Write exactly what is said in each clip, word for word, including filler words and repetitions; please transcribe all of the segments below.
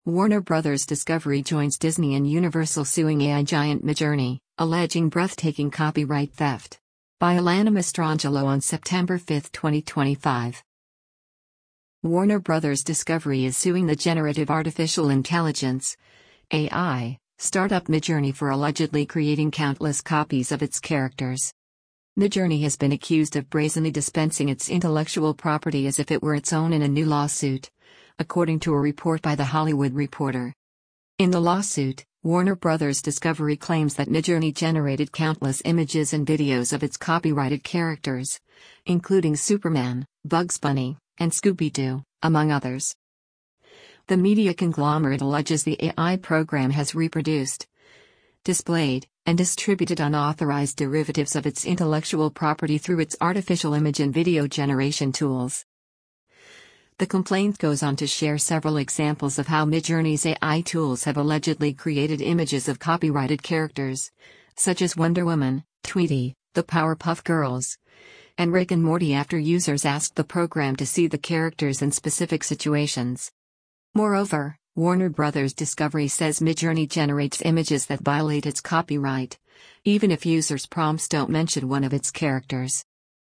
Warner Brothers Discovery joins Disney and Universal suing A I giant Midjourney, alleging breathtaking copyright theft. By Alana Mastrangelo on September fifth, twenty twenty-five. Warner Brothers Discovery is suing the generative artificial intelligence (A I) startup Midjourney for allegedly creating countless copies of its characters. Midjourney has been accused of brazenly dispensing its intellectual property as if it were its own in a new lawsuit, according to a report by The Hollywood Reporter. In the lawsuit, Warner Brothers Discovery claims that Midjourney generated countless images and videos of its copyrighted characters, including Superman, Bugs Bunny, and Scooby-Doo, among others. The media conglomerate alleges the A I program has reproduced, displayed, and distributed unauthorized derivatives of its intellectual property through its artificial image and video generation tools. The complaint goes on to share several examples of how Midjourney's A I tools have allegedly created images of copyrighted characters, such as Wonder Woman, Tweety, the Powerpuff Girls, and Rick and Morty after users asked the program to see the characters in specific situations. Moreover, Warner Brothers Discovery says Midjourney generates images that violate its copyright, even if users' prompts don't mention one of its characters.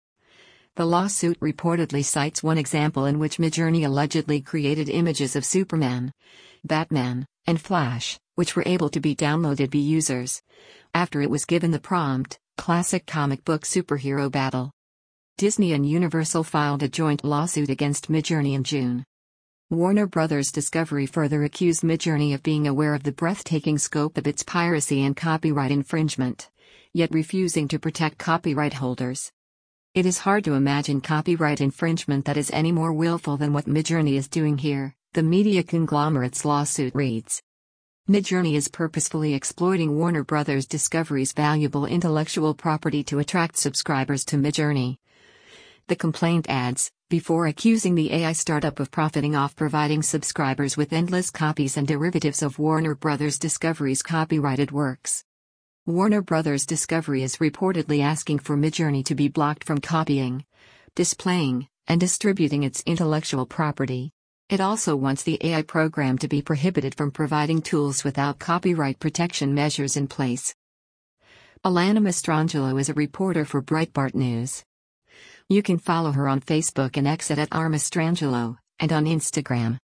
The lawsuit reportedly cites one example in which Midjourney allegedly created images of Superman, Batman, and Flash, which were able to be downloaded by users after it was given the prompt, "Classic comic book superhero battle." Disney and Universal filed a joint lawsuit against Midjourney in June. Warner Brothers Discovery further accused Midjourney of being aware of the breathtaking scope of its piracy and copyright infringement, yet refusing to protect copyright holders. It is hard to imagine copyright infringement that is any more willful than what Midjourney is doing here, the media conglomerate's lawsuit reads. Midjourney is purposefully exploiting Warner Brothers Discovery's valuable intellectual property to attract subscribers to Midjourney. The complaint adds, before accusing the A I startup of profiting off providing subscribers with endless copies and derivatives of Warner Brothers Discovery's copyrighted works. Warner Brothers Discovery is reportedly asking for Midjourney to be blocked from copying, displaying, and distributing its intellectual property. It also wants the A I program to be prohibited from providing tools without copyright protection measures in place. Alana Mastrangelo is a reporter for Breitbart News. You can follow her on Facebook and X at R Mastrangelo, and on Instagram.